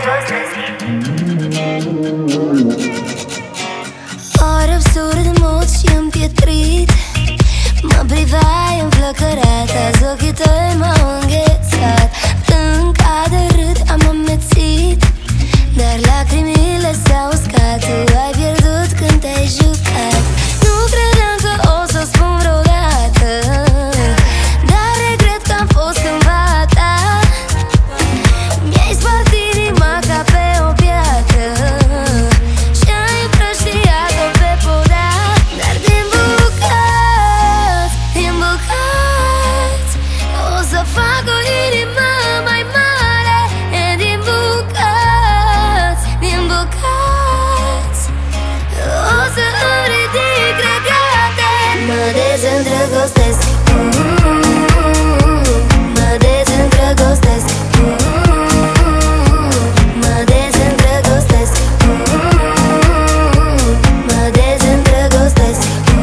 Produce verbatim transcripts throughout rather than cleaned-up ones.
Ori absurd, mult și împietrit, mă priveai înflăcărat, azi ochii tăi m-au înghețat. Plâng, de râd, am amețit, dar lacrimile s-au uscat. Tu ai pierdut când te-ai jucat. Nu credeam că o să spun vreodată, dar regret că am fost cândva a ta. Mi-ai spart inima ca pe o piatră și ai împrăștiat-o pe podea. Dar din bucăți, din bucăți, o să fac o inimă mai mare. E din bucăți, din bucăți, o să îmi ridic regate. Mă dezîndrăgostesc, mă dezîndrăgostesc, mă dezîndrăgostesc, mă dezîndrăgostesc.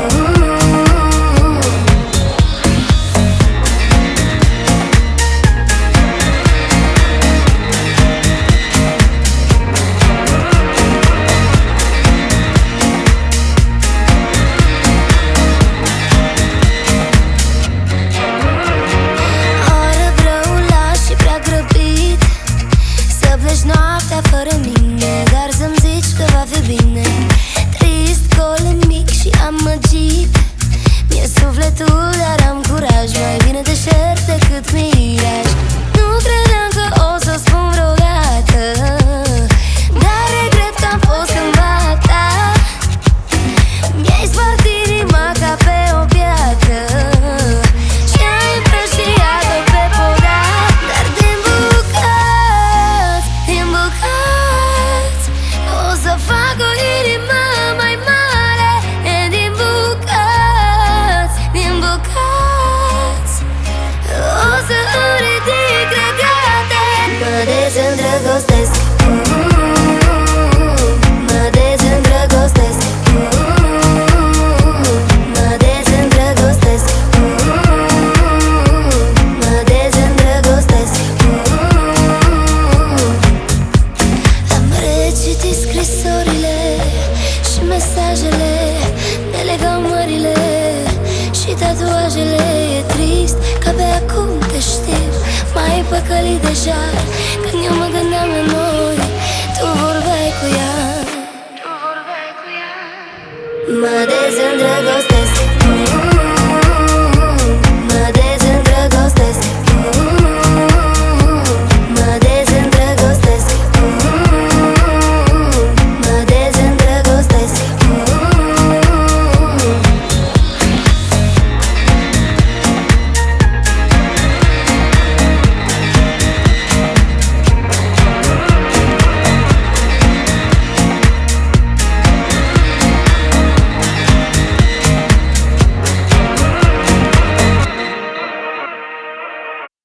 Oră brăulat și prea grăbit, să pleci noaptea fără mine, dar să-mi zici că va fi bine. Trist, gol, mic și amăgit, mi-e sufletul, dar am curaj. Mai bine deșert decât miraj. Nu credeam că o să spun vreodată, dar regret că am fost cândva a ta. Mi-ai spart inima ca pe o piatră și ai împrăștiat-o pe podea. Dar din bucăți, din bucăți, o să fac o inimă mai mare. E din bucăți, din bucăți, o să îmi ridic regate. Mă dezîndrăgostesc, mă dezîndrăgostesc, mă dezîndrăgostesc, mă dezîndrăgostesc. Am recitit scrisorile și mesajele, ne legau mările și tatuajele. E trist că pe acum te știu, mai păcălit deja. Când eu mă gândeam la noi, tu vorbeai cu ea. Mă dezîndrăgostesc.